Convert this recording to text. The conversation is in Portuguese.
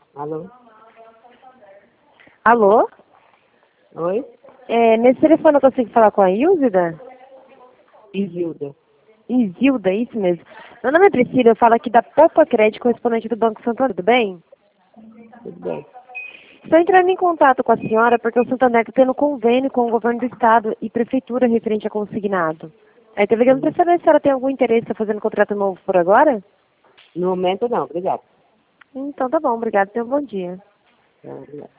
Alô? Alô? Oi? Nesse telefone eu consigo falar com a Ilzida? Isilda. Isilda, isso mesmo. Meu nome é Priscila, eu falo aqui da Poupa Crédito, correspondente do Banco Santander, tudo bem? Tudo bem? Estou entrando em contato com a senhora porque o Santander está tendo convênio com o governo do estado e prefeitura referente a consignado. Aí estou ligando para saber se a senhora tem algum interesse em fazer um contrato novo por agora? No momento não, obrigado. Então tá bom, obrigada, tenha um bom dia. Obrigado.